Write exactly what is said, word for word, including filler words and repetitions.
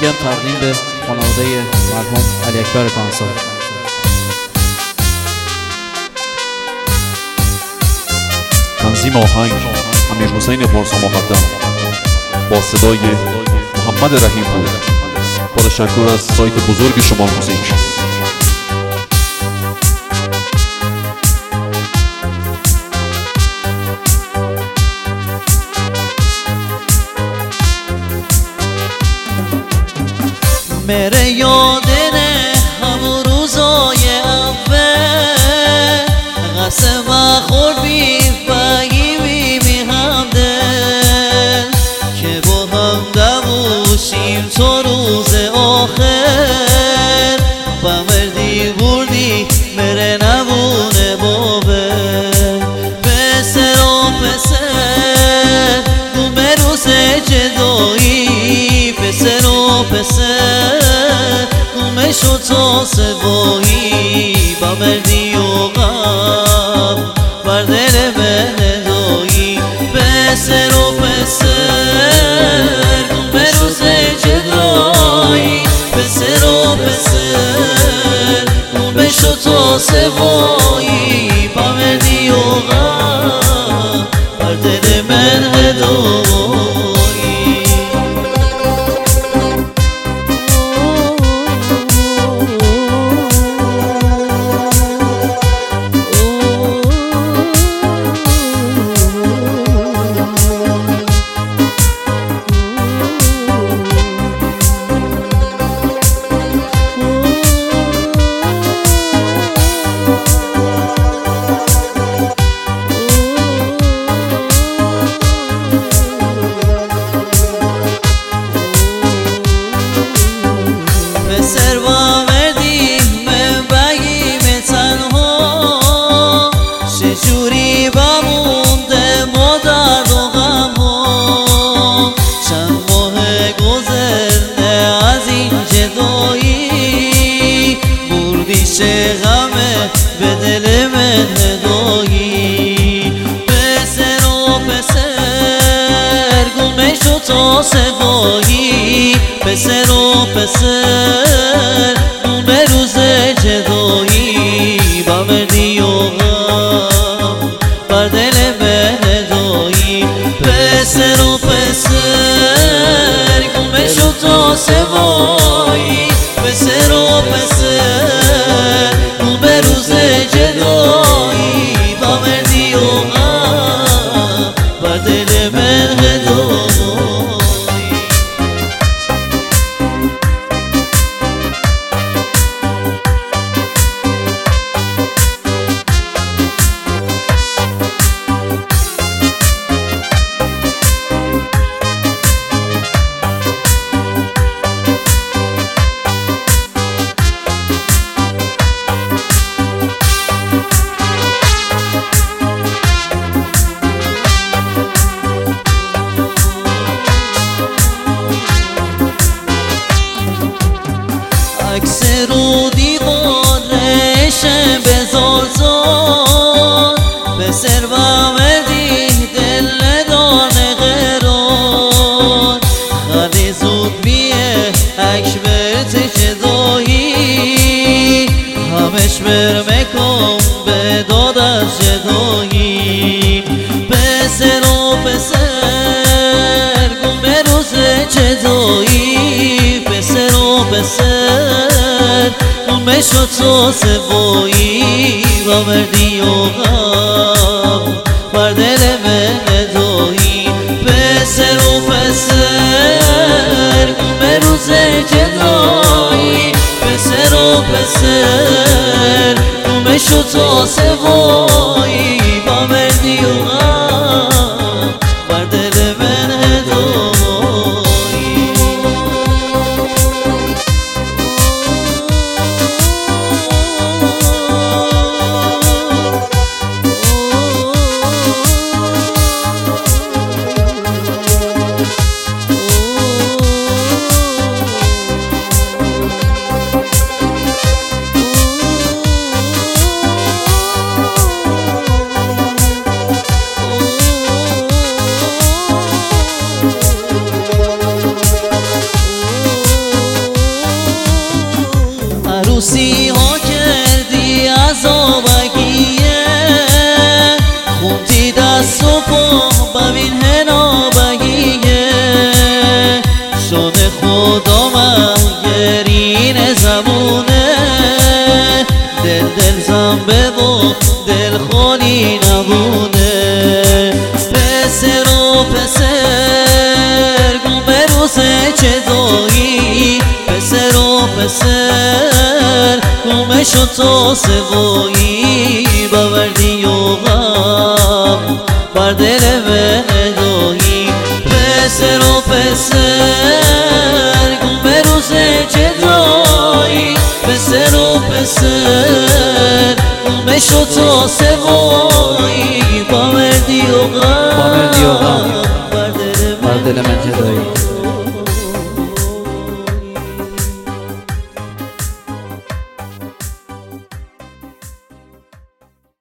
نمایان تقدیم به خانواده مرحوم علی اکبر کانسا. تنظیم آهنگ امیر حسین پارسا مقدم با صدای محمد رحیم بود. با تشکر از سایت بزرگ شما موزیک. میره یادنه همون روزای اول قسم خورد بی بگی بی بی همدل که با هم نباشیم تا روز آخر بمردی بردی میره نبونه بابه پسر و پسر دومه روز جدایی پسر و پسر دومه شد تا سوایی بمردی و غم بر دل من دایی پسر و پسر دومه روز جدایی پسر و پسر دومه شد تا سوایی بمردی و غم بر دل من دایی. پسر باوردی من بگیم تنها چجوری بمونده ما درد و غم ها چند ماه گذرده از این جدایی بردی چه غمه به دل من هدایی پسر و پسر گمه شد تا سوایی پسر و پسر به روز جدایی بمردی و غم بر دل من دایی پسر و پسر گمه شد تا سوایی پسر و پسر به روز جدایی بمردی و غم بر دل من دایی. عکس رو دیوارش بذار زار پسر بمردی دل دانه قرار خالی زود بیه اکبرت جدایی همش برمکم به داد از جدایی پسر و پسر گم به روز جدایی پسر و پسر گمه شد تا سوایی بمردی و غم بر دل من دایی پسر و پسر گمه روز جدایی پسر و پسر گمه شد تا سوایی بمردی و غم بر دل من دایی. پسر گمش و تو سوایی باوردی و غم بر دل من دایی پسر و پسر گم روز جدایی پسر و پسر گمش و تو سوایی باوردی و غم باوردی و غم بر دل بر دل من جدایی